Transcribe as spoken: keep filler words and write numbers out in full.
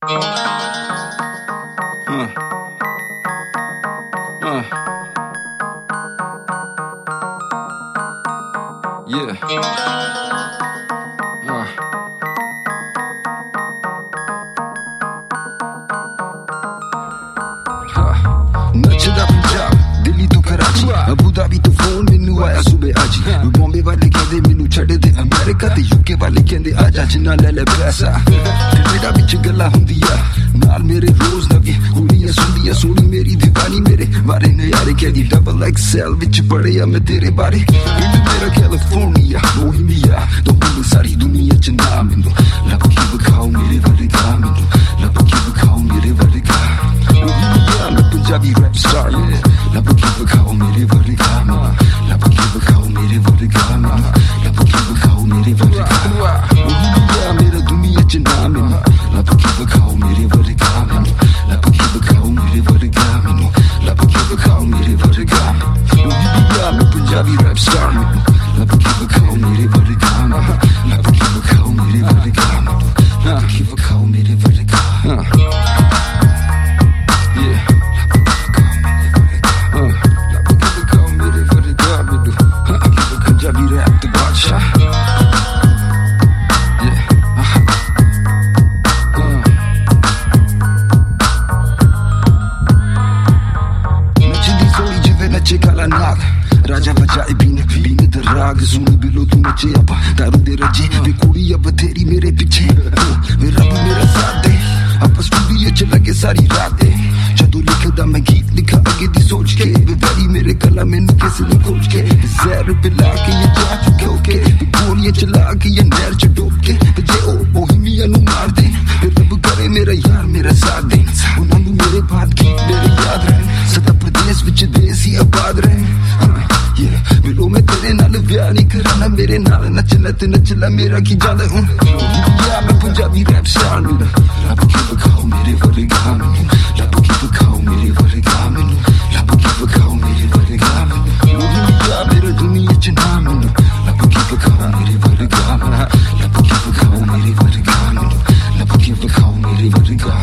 Uh. Uh. Yeah. Uh. नचदा Punjab Delhi तो Karachi Abu Dhabi तो phone मैनू आया सुबह आज बॉम्बे वाले कहंदे मैनू छड्ड दे अमेरिका ते यूके वाले कहंदे आजा जिन्ना ले ले पैसा कनेडा विच गल्लां हुंदियां नाल मेरे रोज नवी कुड़ियां सुंदियां सोनी मेरी दीवानी मेरे बारे नजारे कहदी डबल एक्सएल विच पढ़िया मैं तेरे बारे पिंड मेरा कैलिफोर्निया बोहेमिया तो हुण सारी दुनिया च नाम मैनू लब के विखाओ मेरे वर्गा मैनू लब के विखाओ मेरे वर्गा बोहेमिया मैं पंजाबी रैप स्टार लब के विखाओ मेरे वर्गा लब के विखाओ मेरे वर्गा लब के विखाओ मेरे वर्गा बोहेमिया मेरा दुनिया च नाम मैनू लब के विखाओ मेरे वर्गा मैनू लब के विखाओ मेरे वर्गा मैनू लब के विखाओ मेरे वर्गा बोहेमिया मैं पंजाबी रैप स्टार लब के विखाओ मेरे वर्गा लब के विखाओ मेरे वर्गा लब के विखाओ मेरे वर्गा Punjabi rap the badsha नचदी सोई जिवे नचे काला नाग राजा बजाए बीन बीन द राग सुन बिलो तू नचे अब दारू दे रजे वे कुड़ी अब तेरी मेरे पीछे वे रब मेरा साथ दे अब स्टूडियो च लगे सारी रातें जदों लिखदा मैं गीत लिखा अगे दी सोच के बेवरी मेरे गला मैनू किस ने खोज के जहर पिला के ये जा चुके होके गोलियां चला के ये नहर च डूब के जे ओ बोहेमिया नू मार दे रब करे मेरा यार मेरा साथ दे उन्हां नू मेरे बात गीत मेरे याद रहे सदा प्रदेश विच देसी आबाद रहे मिलो मैं तेरे नाल ब्याह नहीं कराना मेरे नाल नचना ते नचला मेरा की जादा हूं या मैं पंजाबी रैप स्टार लब के विखाओ मेरे वर्गा मैनू लब के विखाओ मेरे वर्गा मैनू लब के विखाओ मेरे वर्गा मैनू बोहेमिया मेरा दुनिया च नाम मैनू लब के विखाओ मेरे वर्गा लब के विखाओ मेरे वर्गा मैनू लब के विखाओ मेरे वर्गा